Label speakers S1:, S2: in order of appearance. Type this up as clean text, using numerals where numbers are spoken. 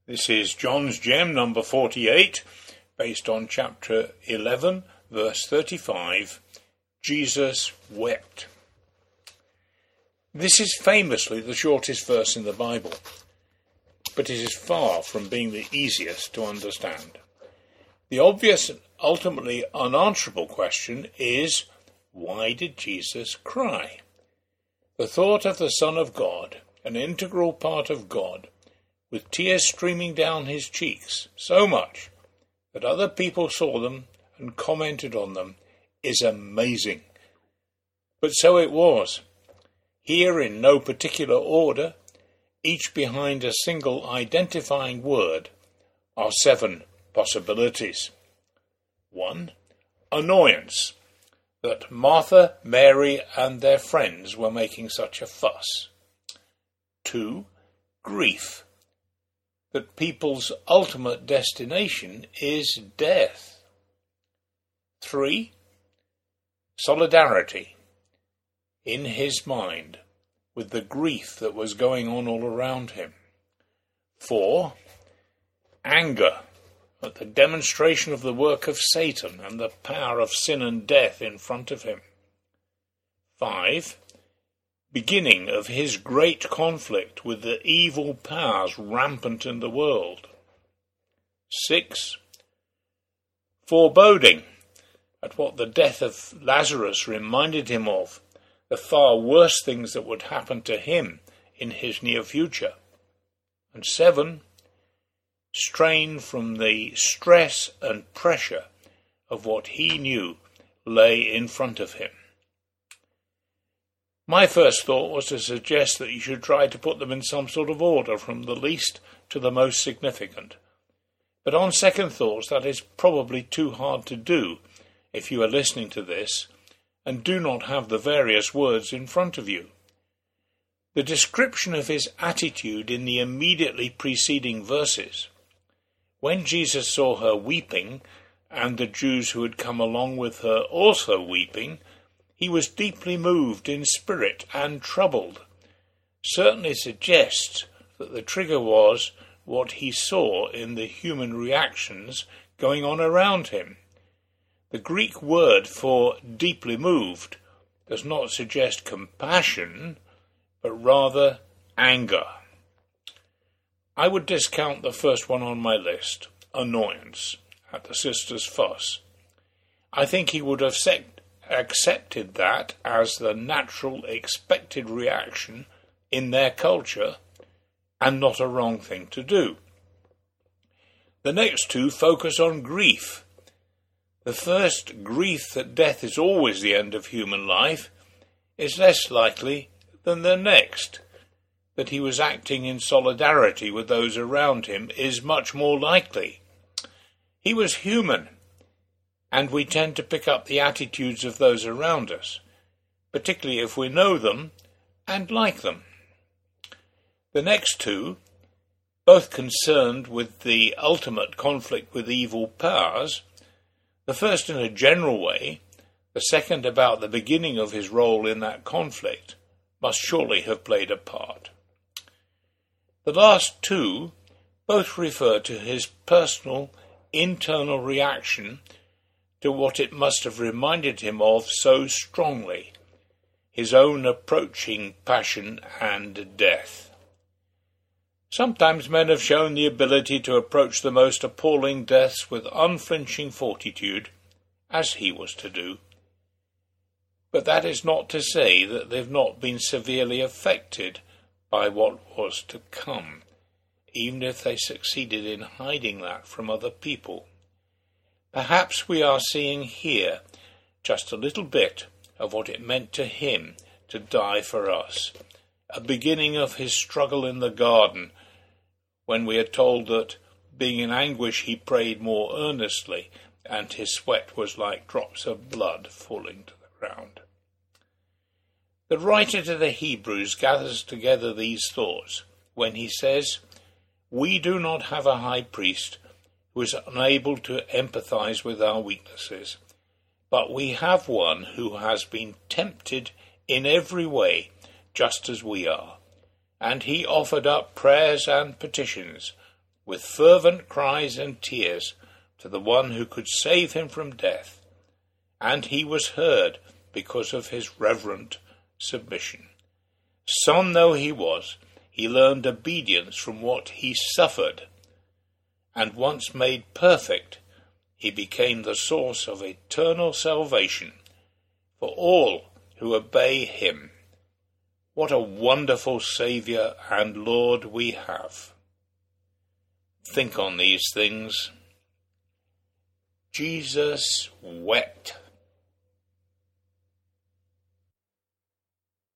S1: This is John's Gem number 48, based on chapter 11, verse 35. Jesus wept. This is famously the shortest verse in the Bible, but it is far from being the easiest to understand. The obvious and ultimately unanswerable question is, why did Jesus cry? The thought of the Son of God, an integral part of God, with tears streaming down his cheeks, so much that other people saw them and commented on them, is amazing. But so it was. Here, in no particular order, each behind a single identifying word, are 7 possibilities. 1. Annoyance, that Martha, Mary, and their friends were making such a fuss. 2. Grief, that people's ultimate destination is death. 3. Solidarity, in his mind, with the grief that was going on all around him. 4. Anger, at the demonstration of the work of Satan and the power of sin and death in front of him. 5. Beginning of his great conflict with the evil powers rampant in the world. 6. Foreboding at what the death of Lazarus reminded him of, the far worse things that would happen to him in his near future. And 7. Strain from the stress and pressure of what he knew lay in front of him. My first thought was to suggest that you should try to put them in some sort of order from the least to the most significant. But on second thoughts, that is probably too hard to do if you are listening to this and do not have the various words in front of you. The description of his attitude in the immediately preceding verses, when Jesus saw her weeping, and the Jews who had come along with her also weeping, he was deeply moved in spirit and troubled, certainly suggests that the trigger was what he saw in the human reactions going on around him. The Greek word for deeply moved does not suggest compassion, but rather anger. I would discount the first one on my list, annoyance, at the sisters' fuss. I think he would have accepted that as the natural expected reaction in their culture, and not a wrong thing to do. The next two focus on grief. The first, grief that death is always the end of human life, is less likely than the next. That he was acting in solidarity with those around him is much more likely. He was human, and we tend to pick up the attitudes of those around us, particularly if we know them and like them. The next two, both concerned with the ultimate conflict with evil powers, the first in a general way, the second about the beginning of his role in that conflict, must surely have played a part. The last two both refer to his personal, internal reaction to what it must have reminded him of so strongly, his own approaching passion and death. Sometimes men have shown the ability to approach the most appalling deaths with unflinching fortitude, as he was to do. But that is not to say that they've not been severely affected by what was to come, even if they succeeded in hiding that from other people. Perhaps we are seeing here just a little bit of what it meant to him to die for us, a beginning of his struggle in the garden, when we are told that, being in anguish, he prayed more earnestly, and his sweat was like drops of blood falling to the ground. The writer to the Hebrews gathers together these thoughts when he says, "We do not have a high priest who is unable to empathize with our weaknesses, but we have one who has been tempted in every way, just as we are, and he offered up prayers and petitions with fervent cries and tears to the one who could save him from death, and he was heard because of his reverent submission. Son though he was, he learned obedience from what he suffered, and once made perfect, he became the source of eternal salvation for all who obey him. What a wonderful Saviour and Lord we have. Think on these things. Jesus wept.